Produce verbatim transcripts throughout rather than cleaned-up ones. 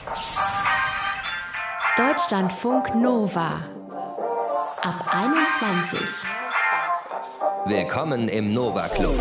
Deutschlandfunk Nova ab einundzwanzig. Willkommen im Nova Club.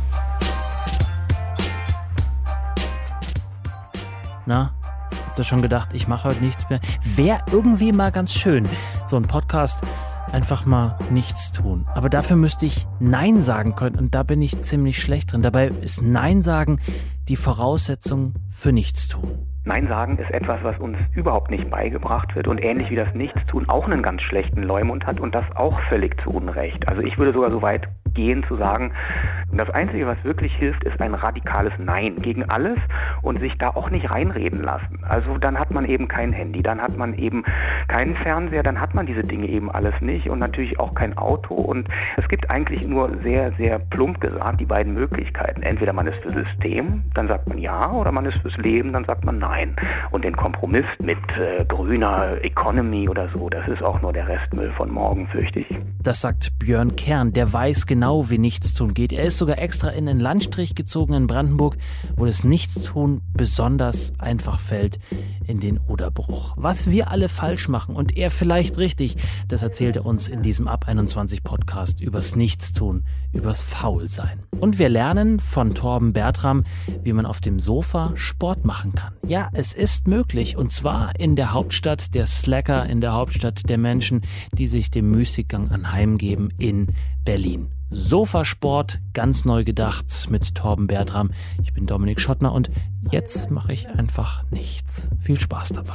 Na, habt ihr schon gedacht, ich mache heute nichts mehr? Wäre irgendwie mal ganz schön, so ein Podcast, einfach mal nichts tun. Aber dafür müsste ich Nein sagen können und da bin ich ziemlich schlecht drin. Dabei ist Nein sagen die Voraussetzung für Nichtstun. Nein sagen ist etwas, was uns überhaupt nicht beigebracht wird und ähnlich wie das Nichtstun auch einen ganz schlechten Leumund hat und das auch völlig zu Unrecht. Also ich würde sogar so weit gehen zu sagen, das Einzige, was wirklich hilft, ist ein radikales Nein gegen alles und sich da auch nicht reinreden lassen. Also dann hat man eben kein Handy, dann hat man eben keinen Fernseher, dann hat man diese Dinge eben alles nicht und natürlich auch kein Auto und es gibt eigentlich nur sehr, sehr plump gesagt die beiden Möglichkeiten. Entweder man ist für System, dann sagt man ja, oder man ist fürs Leben, dann sagt man nein. Und den Kompromiss mit äh, grüner Economy oder so, das ist auch nur der Restmüll von morgen, fürchte ich. Das sagt Björn Kern, der weiß genau, wie Nichtstun geht. Er ist sogar extra in einen Landstrich gezogen in Brandenburg, wo das Nichtstun besonders einfach fällt, in den Oderbruch. Was wir alle falsch machen und er vielleicht richtig, das erzählt er uns in diesem Ab einundzwanzig Podcast übers Nichtstun, übers Faulsein. Und wir lernen von Torben Bertram, wie man auf dem Sofa Sport machen kann. Ja, es ist möglich und zwar in der Hauptstadt der Slacker, in der Hauptstadt der Menschen, die sich dem Müßiggang anheimgeben in Berlin. Sofasport, ganz neu gedacht mit Torben Bertram. Ich bin Dominik Schottner und jetzt mache ich einfach nichts. Viel Spaß dabei.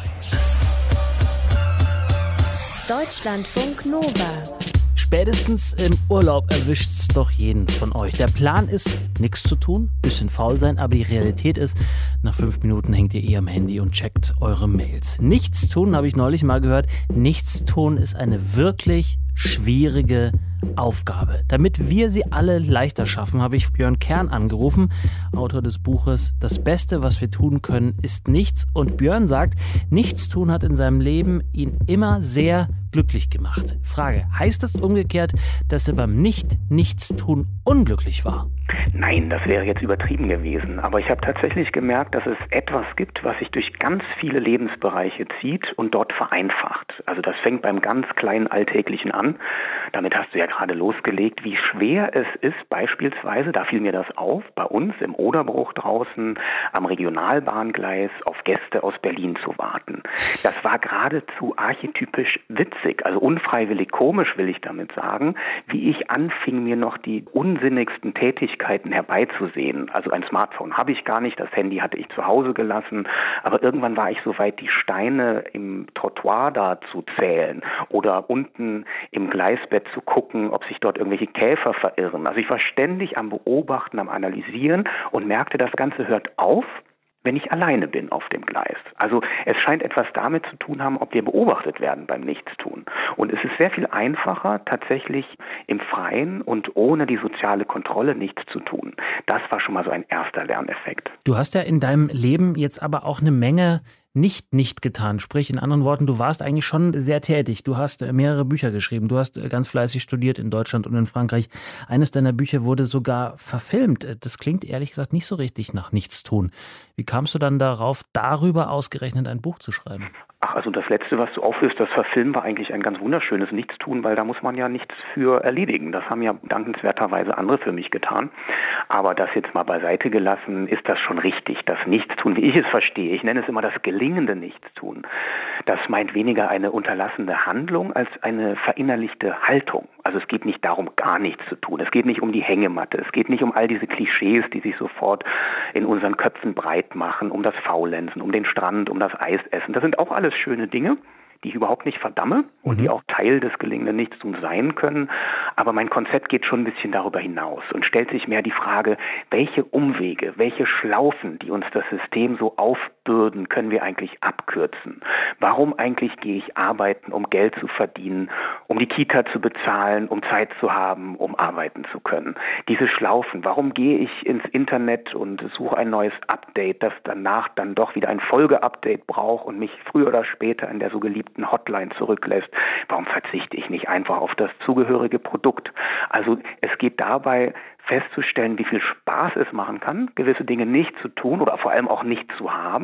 Deutschlandfunk Nova. Spätestens im Urlaub erwischt's doch jeden von euch. Der Plan ist, nichts zu tun, bisschen faul sein, aber die Realität ist, nach fünf Minuten hängt ihr eh am Handy und checkt eure Mails. Nichts tun, habe ich neulich mal gehört, nichts tun ist eine wirklich schwierige Aufgabe. Damit wir sie alle leichter schaffen, habe ich Björn Kern angerufen, Autor des Buches Das Beste, was wir tun können, ist nichts. Und Björn sagt, nichts tun hat in seinem Leben ihn immer sehr glücklich gemacht. Frage, heißt das umgekehrt, dass er beim Nicht-Nichtstun unglücklich war? Nein, das wäre jetzt übertrieben gewesen. Aber ich habe tatsächlich gemerkt, dass es etwas gibt, was sich durch ganz viele Lebensbereiche zieht und dort vereinfacht. Also das fängt beim ganz kleinen Alltäglichen an. Damit hast du ja gerade losgelegt, wie schwer es ist, beispielsweise, da fiel mir das auf, bei uns im Oderbruch draußen am Regionalbahngleis auf Gäste aus Berlin zu warten. Das war geradezu archetypisch witzig, also unfreiwillig komisch will ich damit sagen, wie ich anfing, mir noch die unsinnigsten Tätigkeiten herbeizusehen. Also ein Smartphone habe ich gar nicht, das Handy hatte ich zu Hause gelassen, aber irgendwann war ich so weit, die Steine im Trottoir da zu zählen oder unten im Gleisbett zu gucken, ob sich dort irgendwelche Käfer verirren. Also ich war ständig am Beobachten, am Analysieren und merkte, das Ganze hört auf, wenn ich alleine bin auf dem Gleis. Also es scheint etwas damit zu tun haben, ob wir beobachtet werden beim Nichtstun. Und es ist sehr viel einfacher, tatsächlich im Freien und ohne die soziale Kontrolle nichts zu tun. Das war schon mal so ein erster Lerneffekt. Du hast ja in deinem Leben jetzt aber auch eine Menge nicht nicht getan. Sprich, in anderen Worten, du warst eigentlich schon sehr tätig. Du hast mehrere Bücher geschrieben. Du hast ganz fleißig studiert in Deutschland und in Frankreich. Eines deiner Bücher wurde sogar verfilmt. Das klingt ehrlich gesagt nicht so richtig nach Nichtstun. Wie kamst du dann darauf, darüber ausgerechnet ein Buch zu schreiben? Ach, also das Letzte, was du aufführst, das Verfilmen war eigentlich ein ganz wunderschönes Nichtstun, weil da muss man ja nichts für erledigen. Das haben ja dankenswerterweise andere für mich getan. Aber das jetzt mal beiseite gelassen, ist das schon richtig. Das Nichtstun, wie ich es verstehe, ich nenne es immer das gelingende Nichtstun. Das meint weniger eine unterlassene Handlung als eine verinnerlichte Haltung. Also es geht nicht darum, gar nichts zu tun. Es geht nicht um die Hängematte. Es geht nicht um all diese Klischees, die sich sofort in unseren Köpfen breit machen, um das Faulenzen, um den Strand, um das Eisessen. Das sind auch alles schöne Dinge, die ich überhaupt nicht verdamme und die auch Teil des gelingenden Nichtstuns sein können. Aber mein Konzept geht schon ein bisschen darüber hinaus und stellt sich mehr die Frage, welche Umwege, welche Schlaufen, die uns das System so aufbürden, können wir eigentlich abkürzen? Warum eigentlich gehe ich arbeiten, um Geld zu verdienen, um die Kita zu bezahlen, um Zeit zu haben, um arbeiten zu können? Diese Schlaufen, warum gehe ich ins Internet und suche ein neues Update, das danach dann doch wieder ein Folge-Update braucht und mich früher oder später in der so geliebten Hotline zurücklässt? Warum verzichte ich nicht einfach auf das zugehörige Produkt? Also es geht dabei festzustellen, wie viel Spaß es machen kann, gewisse Dinge nicht zu tun oder vor allem auch nicht zu haben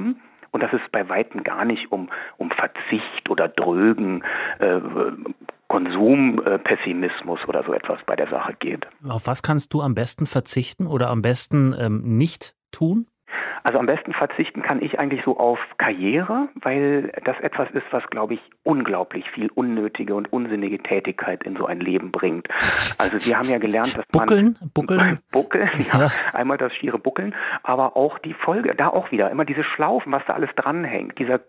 und dass es bei Weitem gar nicht um, um Verzicht oder Drögen, äh, Konsumpessimismus oder so etwas bei der Sache geht. Auf was kannst du am besten verzichten oder am besten ähm, nicht tun? Also am besten verzichten kann ich eigentlich so auf Karriere, weil das etwas ist, was, glaube ich, unglaublich viel unnötige und unsinnige Tätigkeit in so ein Leben bringt. Also wir haben ja gelernt, dass Buckeln, man... Buckeln? Buckeln, ja, Ja. Einmal das schiere Buckeln, aber auch die Folge, da auch wieder, immer diese Schlaufen, was da alles dranhängt, dieser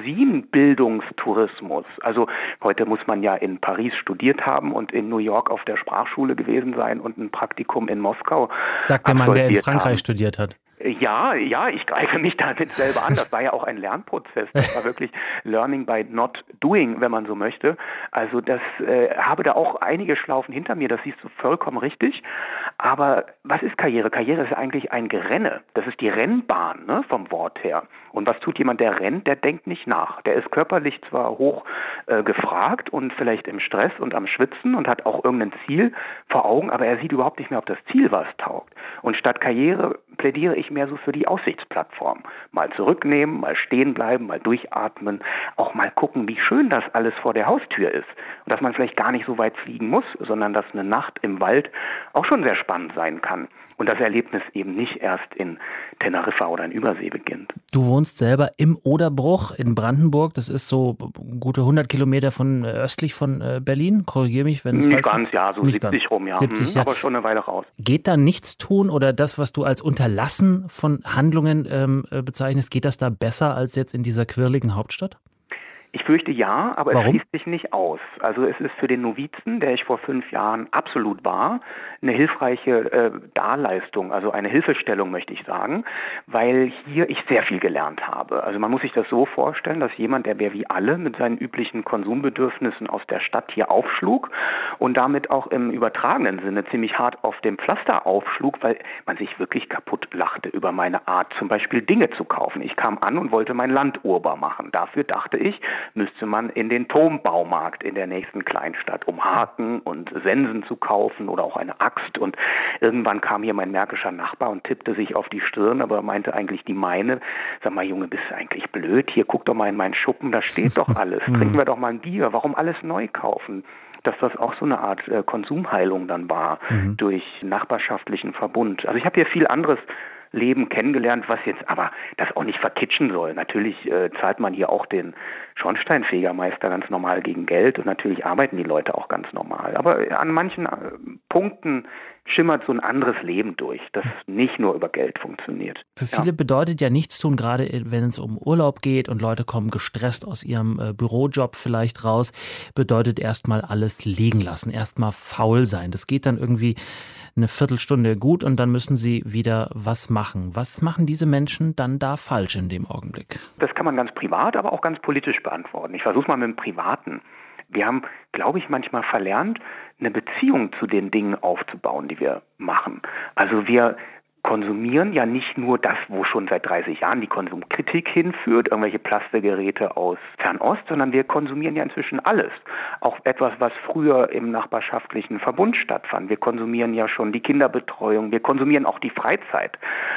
Kerosin-Bildungstourismus. Also heute muss man ja in Paris studiert haben und in New York auf der Sprachschule gewesen sein und ein Praktikum in Moskau Sagt der Mann, der in absolviert Frankreich haben. studiert hat. Ja, ja, ich greife mich damit selber an. Das war ja auch ein Lernprozess. Das war wirklich Learning by not doing, wenn man so möchte. Also das äh, habe da auch einige Schlaufen hinter mir, das siehst du vollkommen richtig. Aber was ist Karriere? Karriere ist ja eigentlich ein Gerenne. Das ist die Rennbahn, ne, vom Wort her. Und was tut jemand, der rennt? Der denkt nicht nach. Der ist körperlich zwar hoch äh, gefragt und vielleicht im Stress und am Schwitzen und hat auch irgendein Ziel vor Augen, aber er sieht überhaupt nicht mehr, ob das Ziel was taugt. Und statt Karriere plädiere ich mehr so für die Aussichtsplattform. Mal zurücknehmen, mal stehen bleiben, mal durchatmen, auch mal gucken, wie schön das alles vor der Haustür ist. Und dass man vielleicht gar nicht so weit fliegen muss, sondern dass eine Nacht im Wald auch schon sehr spannend sein kann. Und das Erlebnis eben nicht erst in Teneriffa oder in Übersee beginnt. Du wohnst selber im Oderbruch in Brandenburg. Das ist so gute hundert Kilometer von östlich von Berlin. Korrigiere mich, wenn es Nicht falsch ganz, ja, so Nicht siebzig ganz. rum, ja. siebzig, hm, ja. Aber schon eine Weile raus. Geht da nichts tun oder das, was du als Unterlassen von Handlungen ähm, bezeichnest, geht das da besser als jetzt in dieser quirligen Hauptstadt? Ich fürchte ja, aber Warum? es schließt sich nicht aus. Also es ist für den Novizen, der ich vor fünf Jahren absolut war, eine hilfreiche äh, Darleistung, also eine Hilfestellung, möchte ich sagen, weil hier ich sehr viel gelernt habe. Also man muss sich das so vorstellen, dass jemand, der wäre wie alle mit seinen üblichen Konsumbedürfnissen aus der Stadt hier aufschlug und damit auch im übertragenen Sinne ziemlich hart auf dem Pflaster aufschlug, weil man sich wirklich kaputt lachte über meine Art, zum Beispiel Dinge zu kaufen. Ich kam an und wollte mein Land urbar machen. Dafür dachte ich, müsste man in den Turmbaumarkt in der nächsten Kleinstadt, um Haken und Sensen zu kaufen oder auch eine Axt. Und irgendwann kam hier mein märkischer Nachbar und tippte sich auf die Stirn, aber meinte eigentlich die meine. Sag mal, Junge, bist du eigentlich blöd? Hier, guck doch mal in meinen Schuppen, da steht doch alles. Trinken wir doch mal ein Bier. Warum alles neu kaufen? Dass das auch so eine Art äh, Konsumheilung dann war, mhm. durch nachbarschaftlichen Verbund. Also ich habe hier viel anderes Leben kennengelernt, was jetzt aber das auch nicht verkitschen soll. Natürlich äh, zahlt man hier auch den Schornsteinfegermeister ganz normal gegen Geld und natürlich arbeiten die Leute auch ganz normal. Aber an manchen äh, Punkten schimmert so ein anderes Leben durch, das nicht nur über Geld funktioniert. Für viele ja. bedeutet ja nichts tun, gerade wenn es um Urlaub geht und Leute kommen gestresst aus ihrem äh, Bürojob vielleicht raus, bedeutet erstmal alles liegen lassen, erstmal faul sein. Das geht dann irgendwie eine Viertelstunde gut und dann müssen sie wieder was machen. Was machen diese Menschen dann da falsch in dem Augenblick? Das kann man ganz privat, aber auch ganz politisch beantworten. Ich versuche es mal mit dem Privaten. Wir haben, glaube ich, manchmal verlernt, eine Beziehung zu den Dingen aufzubauen, die wir machen. Also wir konsumieren ja nicht nur das, wo schon seit dreißig Jahren die Konsumkritik hinführt, irgendwelche Plastergeräte aus Fernost, sondern wir konsumieren ja inzwischen alles. Auch etwas, was früher im nachbarschaftlichen Verbund stattfand. Wir konsumieren ja schon die Kinderbetreuung, wir konsumieren auch die Freizeit.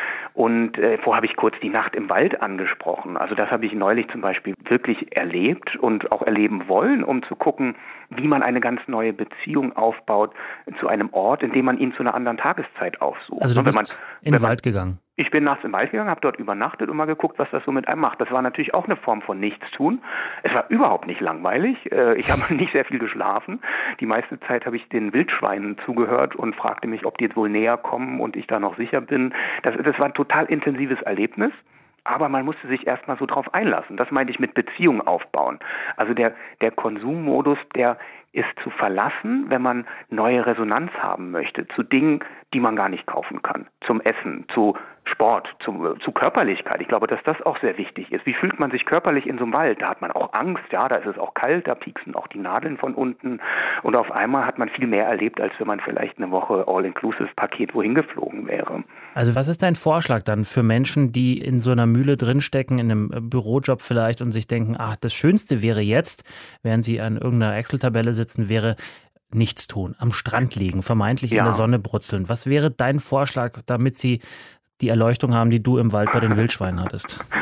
Und äh, vorher habe ich kurz die Nacht im Wald angesprochen. Also das habe ich neulich zum Beispiel wirklich erlebt und auch erleben wollen, um zu gucken, wie man eine ganz neue Beziehung aufbaut zu einem Ort, in dem man ihn zu einer anderen Tageszeit aufsucht. Also du bist wenn man, in den man, Wald gegangen? Ich bin nachts im Wald gegangen, habe dort übernachtet und mal geguckt, was das so mit einem macht. Das war natürlich auch eine Form von Nichtstun. Es war überhaupt nicht langweilig. Ich habe nicht sehr viel geschlafen. Die meiste Zeit habe ich den Wildschweinen zugehört und fragte mich, ob die jetzt wohl näher kommen und ich da noch sicher bin. Das, das war ein total intensives Erlebnis. Aber man musste sich erstmal so drauf einlassen. Das meinte ich mit Beziehung aufbauen. Also der, der Konsummodus, der ist zu verlassen, wenn man neue Resonanz haben möchte zu Dingen, die man gar nicht kaufen kann. Zum Essen, zu Sport, zu, zu Körperlichkeit. Ich glaube, dass das auch sehr wichtig ist. Wie fühlt man sich körperlich in so einem Wald? Da hat man auch Angst, ja, da ist es auch kalt, da pieksen auch die Nadeln von unten. Und auf einmal hat man viel mehr erlebt, als wenn man vielleicht eine Woche All-Inclusive-Paket wohin geflogen wäre. Also was ist dein Vorschlag dann für Menschen, die in so einer Mühle drinstecken, in einem Bürojob vielleicht und sich denken, ach, das Schönste wäre jetzt, während sie an irgendeiner Excel-Tabelle sitzen, wäre nichts tun, am Strand liegen, vermeintlich ja. in der Sonne brutzeln. Was wäre dein Vorschlag, damit sie die Erleuchtung haben, die du im Wald bei den Wildschweinen hattest?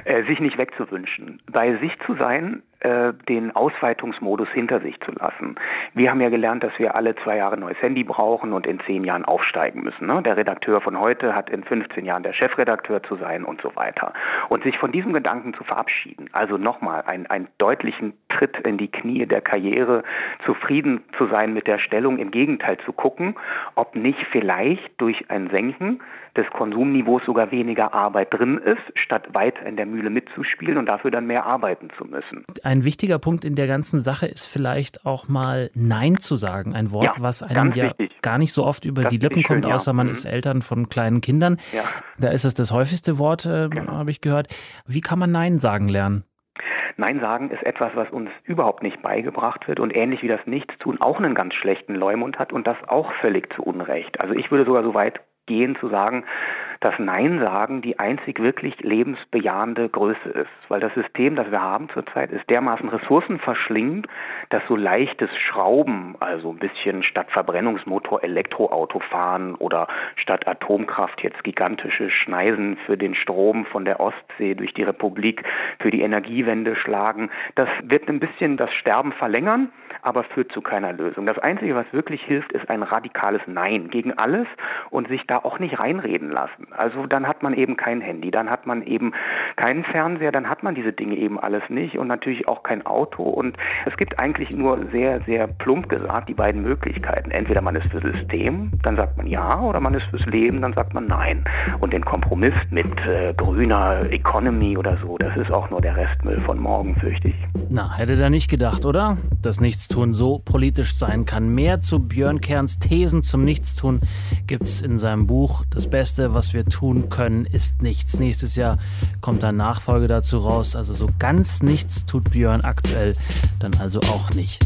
Äh, sich nicht wegzuwünschen. Bei sich zu sein, äh, den Ausweitungsmodus hinter sich zu lassen. Wir haben ja gelernt, dass wir alle zwei Jahre ein neues Handy brauchen und in zehn Jahren aufsteigen müssen. Ne? Der Redakteur von heute hat in fünfzehn Jahren der Chefredakteur zu sein und so weiter. Und sich von diesem Gedanken zu verabschieden, also nochmal einen, einen deutlichen Tritt in die Knie der Karriere, zufrieden zu sein mit der Stellung, im Gegenteil zu gucken, ob nicht vielleicht durch ein Senken des Konsumniveaus sogar weniger Arbeit drin ist, statt weiter in der Mühle mitzuspielen und dafür dann mehr arbeiten zu müssen. Ein wichtiger Punkt in der ganzen Sache ist vielleicht auch mal Nein zu sagen. Ein Wort, ja, was einem ja wichtig. gar nicht so oft über das die Lippen kommt, schön, ja. außer man mhm. ist Eltern von kleinen Kindern. Ja. Da ist es das häufigste Wort, äh, genau. habe ich gehört. Wie kann man Nein sagen lernen? Nein sagen ist etwas, was uns überhaupt nicht beigebracht wird und ähnlich wie das Nichtstun auch einen ganz schlechten Leumund hat und das auch völlig zu Unrecht. Also ich würde sogar so weit gehen zu sagen, dass Nein sagen die einzig wirklich lebensbejahende Größe ist. Weil das System, das wir haben zurzeit, ist dermaßen ressourcenverschlingend, dass so leichtes Schrauben, also ein bisschen statt Verbrennungsmotor Elektroauto fahren oder statt Atomkraft jetzt gigantische Schneisen für den Strom von der Ostsee durch die Republik für die Energiewende schlagen, das wird ein bisschen das Sterben verlängern, aber führt zu keiner Lösung. Das Einzige, was wirklich hilft, ist ein radikales Nein gegen alles und sich da auch nicht reinreden lassen. Also dann hat man eben kein Handy, dann hat man eben keinen Fernseher, dann hat man diese Dinge eben alles nicht und natürlich auch kein Auto. Und es gibt eigentlich nur sehr, sehr plump gesagt die beiden Möglichkeiten. Entweder man ist fürs System, dann sagt man ja, oder man ist fürs Leben, dann sagt man nein. Und den Kompromiss mit äh, grüner Economy oder so, das ist auch nur der Restmüll von morgen, fürchte ich. Na, hätte da nicht gedacht, oder? Dass Nichtstun so politisch sein kann. Mehr zu Björn Kerns Thesen zum Nichtstun gibt's in seinem Buch Das Beste, was wir tun können, ist nichts. Nächstes Jahr kommt dann Nachfolge dazu raus. Also so ganz nichts tut Björn aktuell dann also auch nicht.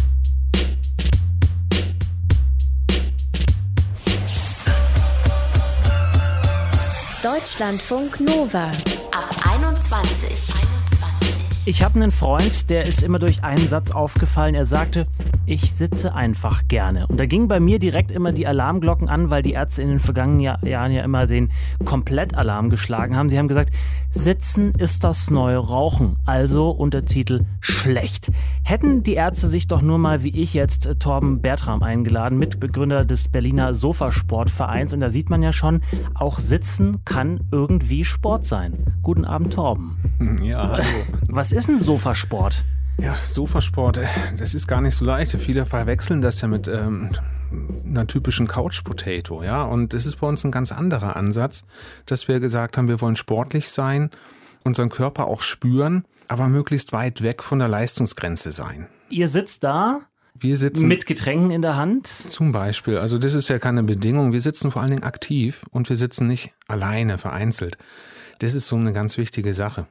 Deutschlandfunk Nova ab einundzwanzig. Ich habe einen Freund, der ist immer durch einen Satz aufgefallen. Er sagte, ich sitze einfach gerne. Und da gingen bei mir direkt immer die Alarmglocken an, weil die Ärzte in den vergangenen Jahr, Jahren ja immer den Komplettalarm geschlagen haben. Sie haben gesagt, Sitzen ist das neue Rauchen. Also Untertitel schlecht. Hätten die Ärzte sich doch nur mal, wie ich jetzt, äh, Torben Bertram eingeladen, Mitbegründer des Berliner Sofasportvereins. Und da sieht man ja schon, auch Sitzen kann irgendwie Sport sein. Guten Abend, Torben. Ja, hallo. Was ist ein Sofasport? Ja, Sofasport, das ist gar nicht so leicht. Viele verwechseln das ja mit ähm, einer typischen Couch Potato, ja. Und das ist bei uns ein ganz anderer Ansatz, dass wir gesagt haben, wir wollen sportlich sein, unseren Körper auch spüren, aber möglichst weit weg von der Leistungsgrenze sein. Ihr sitzt da? Wir sitzen mit Getränken in der Hand? Zum Beispiel. Also das ist ja keine Bedingung. Wir sitzen vor allen Dingen aktiv und wir sitzen nicht alleine, vereinzelt. Das ist so eine ganz wichtige Sache.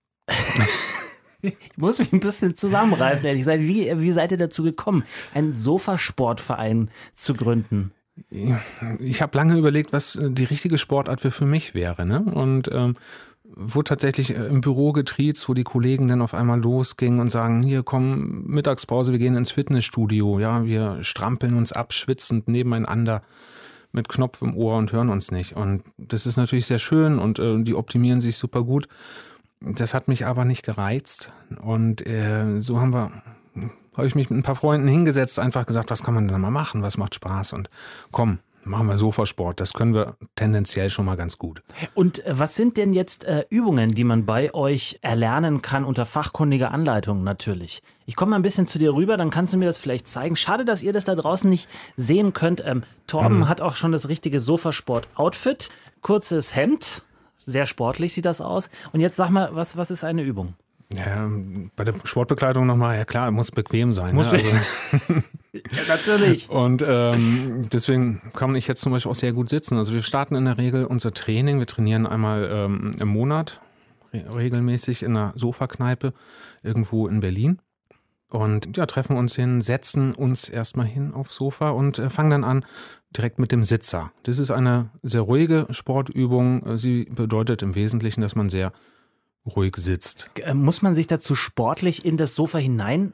Ich muss mich ein bisschen zusammenreißen, ehrlich gesagt. Wie, wie seid ihr dazu gekommen, einen Sofasportverein zu gründen? Ich habe lange überlegt, was die richtige Sportart für, für mich wäre. Ne? Und ähm, wurde tatsächlich im Büro getriezt, wo die Kollegen dann auf einmal losgingen und sagen, hier komm, Mittagspause, wir gehen ins Fitnessstudio. Ja, wir strampeln uns ab, schwitzend nebeneinander mit Knopf im Ohr und hören uns nicht. Und das ist natürlich sehr schön und äh, die optimieren sich super gut. Das hat mich aber nicht gereizt und äh, so haben wir, habe ich mich mit ein paar Freunden hingesetzt, einfach gesagt, was kann man denn mal machen, was macht Spaß und komm, machen wir Sofasport, das können wir tendenziell schon mal ganz gut. Und äh, was sind denn jetzt äh, Übungen, die man bei euch erlernen kann, unter fachkundiger Anleitung natürlich? Ich komme mal ein bisschen zu dir rüber, dann kannst du mir das vielleicht zeigen. Schade, dass ihr das da draußen nicht sehen könnt. Ähm, Torben mhm. hat auch schon das richtige Sofasport-Outfit, kurzes Hemd. Sehr sportlich sieht das aus. Und jetzt sag mal, was, was ist eine Übung? Ja, bei der Sportbekleidung nochmal, ja klar, muss bequem sein. Muss ne? also, ja, natürlich. Und ähm, deswegen kann ich jetzt zum Beispiel auch sehr gut sitzen. Also wir starten in der Regel unser Training. Wir trainieren einmal ähm, im Monat re- regelmäßig in einer Sofakneipe irgendwo in Berlin. Und ja, treffen uns hin, setzen uns erstmal hin aufs Sofa und äh, fangen dann an direkt mit dem Sitzer. Das ist eine sehr ruhige Sportübung. Sie bedeutet im Wesentlichen, dass man sehr ruhig sitzt. Muss man sich dazu sportlich in das Sofa hinein äh,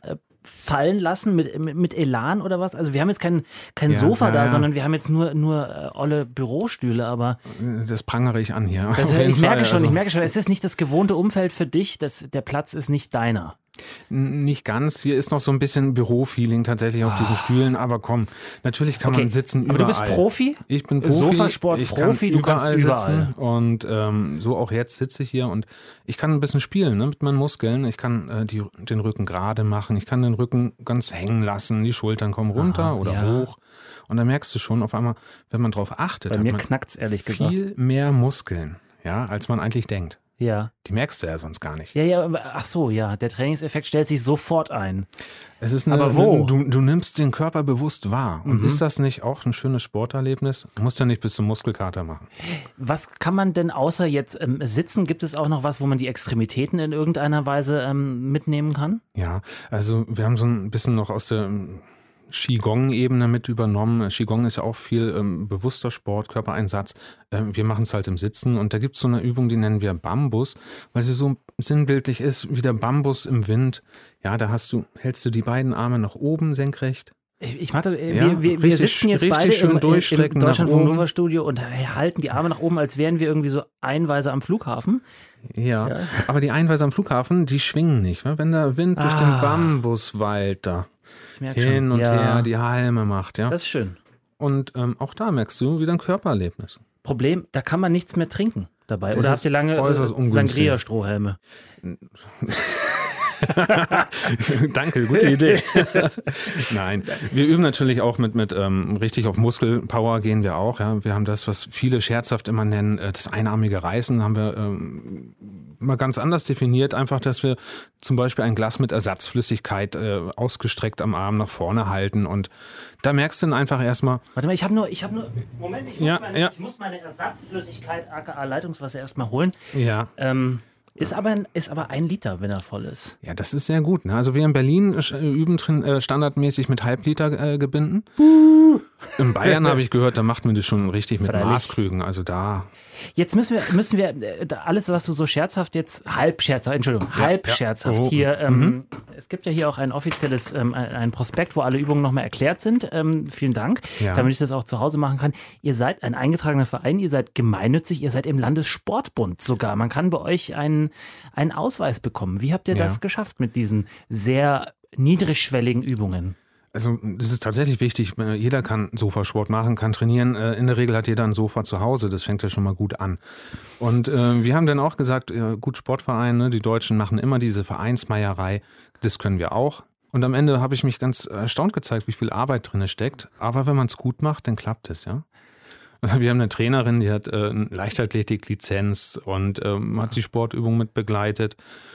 fallen lassen mit, mit, mit Elan oder was? Also wir haben jetzt kein, kein Ja, Sofa ja, da, ja. sondern wir haben jetzt nur, nur äh, olle Bürostühle, aber Das prangere ich an hier. das, Auf jeden ich merke Fall. schon, Also, ich merke schon, es ist nicht das gewohnte Umfeld für dich, das, der Platz ist nicht deiner. n- Nicht ganz. Hier ist noch so ein bisschen Büro-Feeling tatsächlich auf diesen Stühlen. Aber komm, natürlich kann Okay, man sitzen aber überall. du bist Profi? Ich bin Profi. Sofasport-Profi, ich du kann kannst überall überall. sitzen. Und ähm, so auch jetzt sitze ich hier und ich kann ein bisschen spielen, ne, mit meinen Muskeln. Ich kann äh, die, den Rücken gerade machen. Ich kann den Rücken ganz hängen lassen. Die Schultern kommen runter Aha, oder ja. hoch. Und dann merkst du schon auf einmal, wenn man drauf achtet, Bei hat mir man knackt's ehrlich gesagt. viel mehr Muskeln, ja, als man eigentlich denkt. Ja. Die merkst du ja sonst gar nicht. Ja, ja, aber ach so, ja, der Trainingseffekt stellt sich sofort ein. Es ist eine, Aber wo? Du, du nimmst den Körper bewusst wahr. Und Mhm. ist das nicht auch ein schönes Sporterlebnis? Du musst ja nicht bis zum Muskelkater machen. Was kann man denn außer jetzt ähm, sitzen, gibt es auch noch was, wo man die Extremitäten in irgendeiner Weise ähm, mitnehmen kann? Ja, also wir haben so ein bisschen noch aus der ähm, Qigong-Ebene mit übernommen. Qigong ist ja auch viel ähm, bewusster Sport, Körpereinsatz. Ähm, wir machen es halt im Sitzen und da gibt es so eine Übung, die nennen wir Bambus, weil sie so sinnbildlich ist wie der Bambus im Wind. Ja, da hast du, hältst du die beiden Arme nach oben senkrecht. Ich, ich mache, äh, Ja, wir, wir, wir richtig- sitzen jetzt richtig beide schön im, im, durchstrecken im nach Deutschland oben. vom Nova Studio und halten die Arme nach oben, als wären wir irgendwie so einweise am Flughafen. Ja, Ja. aber die Einweise am Flughafen, die schwingen nicht. Ne? Wenn der Wind durch den Ah. Bambuswald da Ich merke hin schon. und ja, her die Halme macht, ja. das ist schön. Und ähm, auch da merkst du wieder ein Körpererlebnis. Problem, da kann man nichts mehr trinken dabei. Das Oder ist habt ihr lange äh, äußerst ungünstig. Sangria-Strohhelme? Danke, gute Idee. Nein, wir üben natürlich auch mit, mit ähm, richtig auf Muskelpower gehen wir auch. Ja. Wir haben das, was viele scherzhaft immer nennen, äh, das einarmige Reißen, haben wir ähm, mal ganz anders definiert. Einfach, dass wir zum Beispiel ein Glas mit Ersatzflüssigkeit äh, ausgestreckt am Arm nach vorne halten und da merkst du dann einfach erstmal, Warte mal, ich habe nur, ich habe nur, Moment, ich muss, Ja, meine, ja. ich muss meine Ersatzflüssigkeit, aka Leitungswasser, erstmal holen. ja. Ähm, ist, aber, ist aber ein Liter, wenn er voll ist. Ja, das ist sehr gut. Ne? Also wir in Berlin äh, üben drin, äh, standardmäßig mit Halbliter äh, Gebinden. In Bayern habe ich gehört, da macht man das schon richtig mit Freilich. Maßkrügen. Also da, Jetzt müssen wir, müssen wir äh, da alles, was du so scherzhaft jetzt, halb scherzhaft, Entschuldigung, halb ja. scherzhaft Oh. hier, ähm, es gibt ja hier auch ein offizielles, ähm, ein ein Prospekt, wo alle Übungen nochmal erklärt sind. Ähm, vielen Dank, Ja. damit ich das auch zu Hause machen kann. Ihr seid ein eingetragener Verein, ihr seid gemeinnützig, ihr seid im Landessportbund sogar. Man kann bei euch einen, einen Ausweis bekommen. Wie habt ihr Ja. das geschafft mit diesen sehr niedrigschwelligen Übungen? also das ist tatsächlich wichtig. Äh, Jeder kann Sofasport machen, kann trainieren. Äh, In der Regel hat jeder ein Sofa zu Hause. Das fängt ja schon mal gut an. Und äh, wir haben dann auch gesagt, äh, gut, Sportvereine, die Deutschen machen immer diese Vereinsmeierei. Das können wir auch. Und am Ende habe ich mich ganz erstaunt gezeigt, wie viel Arbeit drin steckt. Aber wenn man es gut macht, dann klappt es, ja. Also wir haben eine Trainerin, die hat äh, eine Leichtathletik-Lizenz und ähm, hat die Sportübung mit begleitet.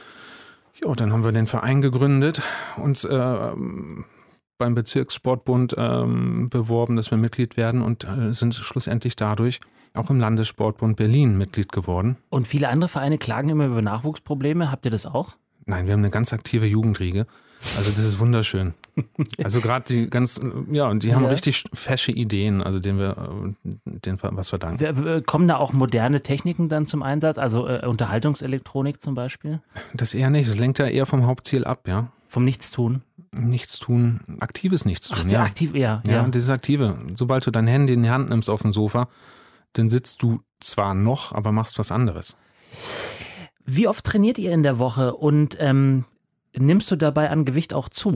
Ja, dann haben wir den Verein gegründet, uns äh, beim Bezirkssportbund ähm, beworben, dass wir Mitglied werden und äh, sind schlussendlich dadurch auch im Landessportbund Berlin Mitglied geworden. Und viele andere Vereine klagen immer über Nachwuchsprobleme. Habt ihr das auch? Nein, wir haben eine ganz aktive Jugendriege. Also das ist wunderschön. Also gerade die ganz, ja, und die haben Ja. richtig fesche Ideen, also denen wir, äh, denen wir was verdanken. W- w- Kommen da auch moderne Techniken dann zum Einsatz? Also äh, Unterhaltungselektronik zum Beispiel? Das eher nicht, das lenkt ja eher vom Hauptziel ab, ja. Vom Nichtstun? Nichts tun, aktives Nichts tun, Ach, ja. aktiv, ja. Ja, ja. und dieses Aktive. Sobald du dein Handy in die Hand nimmst auf dem Sofa, dann sitzt du zwar noch, aber machst was anderes. Wie oft trainiert ihr in der Woche und ähm, nimmst du dabei an Gewicht auch zu?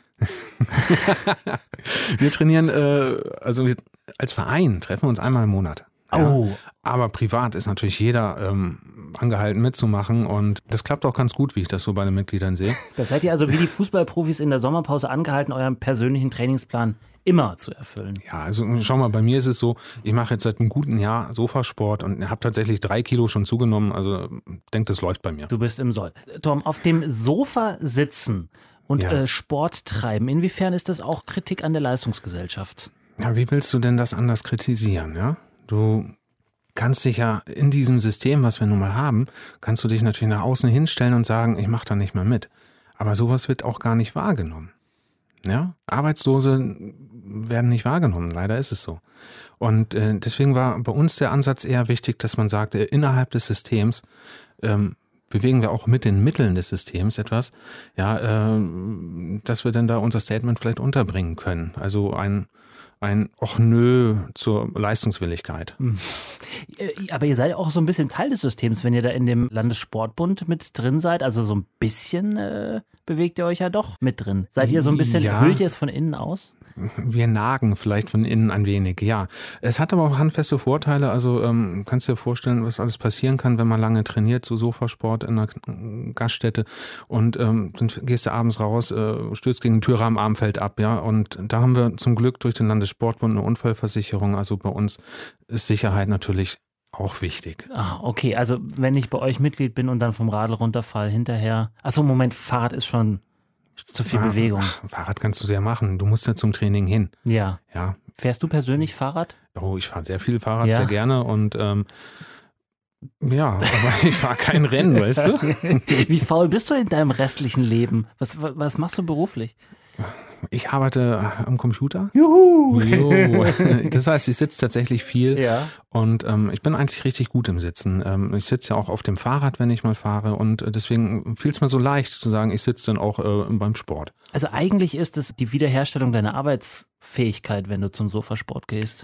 Wir trainieren, äh, also wir, als Verein treffen wir uns einmal im Monat. Ja. Oh, Aber privat ist natürlich jeder ähm, angehalten mitzumachen und das klappt auch ganz gut, wie ich das so bei den Mitgliedern sehe. da seid ihr also wie die Fußballprofis in der Sommerpause angehalten, euren persönlichen Trainingsplan immer zu erfüllen. Ja, also schau mal, bei mir ist es so, ich mache jetzt seit einem guten Jahr Sofasport und habe tatsächlich drei Kilo schon zugenommen. Also denke, das läuft bei mir. Du bist im Soll. Tom, auf dem Sofa sitzen und Ja. äh, Sport treiben, inwiefern ist das auch Kritik an der Leistungsgesellschaft? Ja, wie willst du denn das anders kritisieren, ja? Du kannst dich ja in diesem System, was wir nun mal haben, kannst du dich natürlich nach außen hinstellen und sagen, ich mache da nicht mehr mit. Aber sowas wird auch gar nicht wahrgenommen. Ja? Arbeitslose werden nicht wahrgenommen, leider ist es so. Und äh, deswegen war bei uns der Ansatz eher wichtig, dass man sagt, äh, innerhalb des Systems ähm, bewegen wir auch mit den Mitteln des Systems etwas, ja, äh, dass wir dann da unser Statement vielleicht unterbringen können. Also ein Ein Och nö zur Leistungswilligkeit. Aber ihr seid auch so ein bisschen Teil des Systems, wenn ihr da in dem Landessportbund mit drin seid. Also so ein bisschen äh, bewegt ihr euch ja doch mit drin. Seid ihr so ein bisschen, ja. hüllt ihr es von innen aus? Wir nagen vielleicht von innen ein wenig, ja. Es hat aber auch handfeste Vorteile. Also ähm, kannst dir vorstellen, was alles passieren kann, wenn man lange trainiert, so Sofasport in einer Gaststätte und ähm, dann gehst du abends raus, äh, stößt gegen den Türrahmen, Arm fällt ab, ja. Und da haben wir zum Glück durch den Landessportbund eine Unfallversicherung. Also bei uns ist Sicherheit natürlich auch wichtig. Ah, okay. Also wenn ich bei euch Mitglied bin und dann vom Radl runterfall hinterher. Achso, Moment, Fahrrad ist schon zu viel ah, Bewegung. Ach, Fahrrad kannst du sehr machen. Du musst ja zum Training hin. Ja. Ja. Fährst du persönlich Fahrrad? Oh, ich fahre sehr viel Fahrrad, ja. sehr gerne und ähm, ja, aber ich fahre kein Rennen, weißt du? Wie faul bist du in deinem restlichen Leben? Was, was machst du beruflich? Ich arbeite am Computer. Juhu! Jo. Das heißt, ich sitze tatsächlich viel Ja. und ähm, ich bin eigentlich richtig gut im Sitzen. Ähm, ich sitze ja auch auf dem Fahrrad, wenn ich mal fahre und deswegen fiel es mir so leicht zu sagen, ich sitze dann auch äh, beim Sport. Also eigentlich ist es die Wiederherstellung deiner Arbeitsfähigkeit, wenn du zum Sofasport gehst.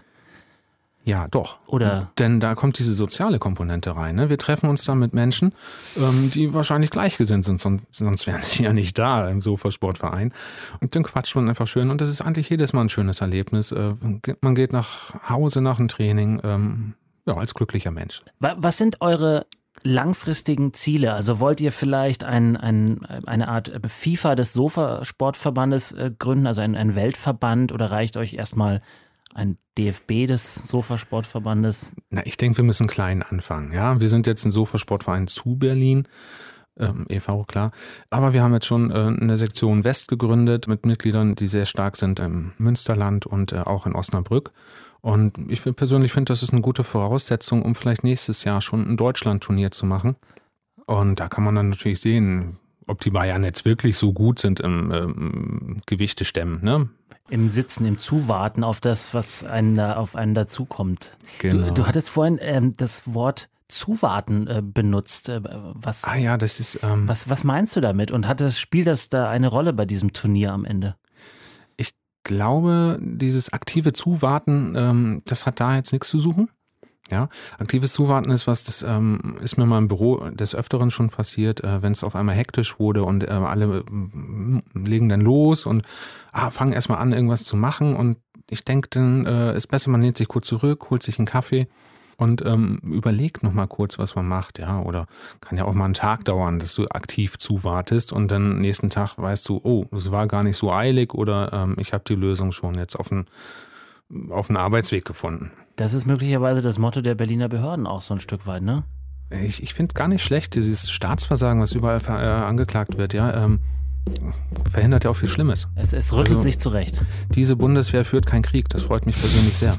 Ja, doch. Oder? Denn da kommt diese soziale Komponente rein. Ne? Wir treffen uns da mit Menschen, ähm, die wahrscheinlich gleichgesinnt sind, sonst, sonst wären sie ja nicht da im Sofasportverein. Und dann quatscht man einfach schön und das ist eigentlich jedes Mal ein schönes Erlebnis. Äh, man geht nach Hause nach dem Training, ähm, ja, als glücklicher Mensch. Was sind eure langfristigen Ziele? Also wollt ihr vielleicht ein, ein, eine Art FIFA des Sofasportverbandes äh, gründen, also ein, ein Weltverband, oder reicht euch erstmal ein D F B des Sofasportverbandes? Na, ich denke, wir müssen klein anfangen. Ja, wir sind jetzt ein Sofasportverein zu Berlin, ähm, e V, klar. Aber wir haben jetzt schon äh, eine Sektion West gegründet mit Mitgliedern, die sehr stark sind im Münsterland und äh, auch in Osnabrück. Und ich persönlich finde, das ist eine gute Voraussetzung, um vielleicht nächstes Jahr schon ein Deutschland-Turnier zu machen. Und da kann man dann natürlich sehen, ob die Bayern jetzt wirklich so gut sind im ähm, Gewichte stemmen, ne? Im Sitzen, im Zuwarten auf das, was einen da, auf einen dazukommt. Genau. Du, du hattest vorhin ähm, das Wort Zuwarten äh, benutzt. Äh, was, Ah ja, das ist... Ähm, was, was meinst du damit? Und hat das, spielt das da eine Rolle bei diesem Turnier am Ende? Ich glaube, dieses aktive Zuwarten, ähm, das hat da jetzt nichts zu suchen. Ja, aktives Zuwarten ist was, das ähm, ist mir mal im Büro des Öfteren schon passiert, äh, wenn es auf einmal hektisch wurde und äh, alle äh, legen dann los und ah, fangen erstmal an, irgendwas zu machen und ich denke dann, äh, ist besser, man lehnt sich kurz zurück, holt sich einen Kaffee und ähm, überlegt nochmal kurz, was man macht, ja, oder kann ja auch mal einen Tag dauern, dass du aktiv zuwartest und dann nächsten Tag weißt du, oh, es war gar nicht so eilig oder ähm, ich habe die Lösung schon jetzt auf den auf einen Arbeitsweg gefunden. Das ist möglicherweise das Motto der Berliner Behörden auch so ein Stück weit, ne? Ich, ich finde gar nicht schlecht, dieses Staatsversagen, was überall äh, angeklagt wird, ja, ähm, verhindert ja auch viel Schlimmes. Es, es rüttelt also, sich zurecht. Diese Bundeswehr führt keinen Krieg, das freut mich persönlich sehr.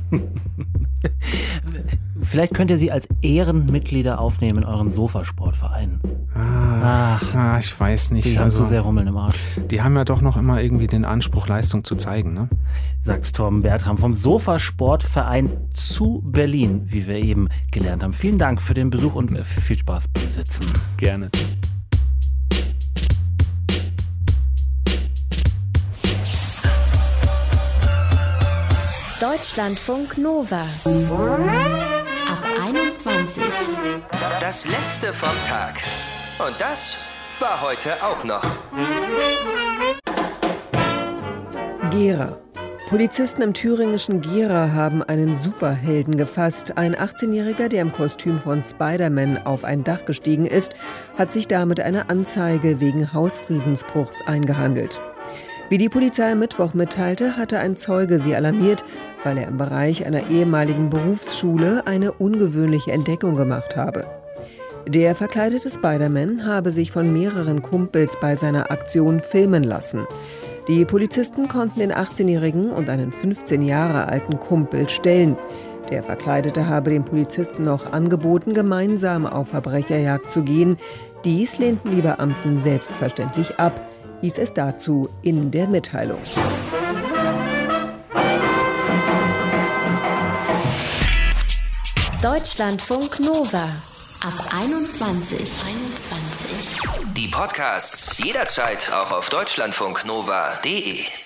Vielleicht könnt ihr sie als Ehrenmitglieder aufnehmen in euren Sofasportverein. Ah, Ach, ah, ich weiß nicht. Die haben also, zu sehr Hummeln im Arsch. Die haben ja doch noch immer irgendwie den Anspruch, Leistung zu zeigen, ne? Sagt Torben Bertram vom Sofasportverein zu Berlin, wie wir eben gelernt haben. Vielen Dank für den Besuch und viel Spaß beim Sitzen. Gerne. Deutschlandfunk Nova. Ab einundzwanzig. Das letzte vom Tag. Und das war heute auch noch. Gera. Polizisten im thüringischen Gera haben einen Superhelden gefasst. Ein achtzehnjähriger, der im Kostüm von Spider-Man auf ein Dach gestiegen ist, hat sich damit eine Anzeige wegen Hausfriedensbruchs eingehandelt. Wie die Polizei am Mittwoch mitteilte, hatte ein Zeuge sie alarmiert, weil er im Bereich einer ehemaligen Berufsschule eine ungewöhnliche Entdeckung gemacht habe. Der verkleidete Spider-Man habe sich von mehreren Kumpels bei seiner Aktion filmen lassen. Die Polizisten konnten den achtzehnjährigen und einen fünfzehn Jahre alten Kumpel stellen. Der Verkleidete habe den Polizisten noch angeboten, gemeinsam auf Verbrecherjagd zu gehen. Dies lehnten die Beamten selbstverständlich ab, hieß es dazu in der Mitteilung. Deutschlandfunk Nova. Ab einundzwanzig. einundzwanzig. Die Podcasts jederzeit auch auf deutschlandfunknova punkt de.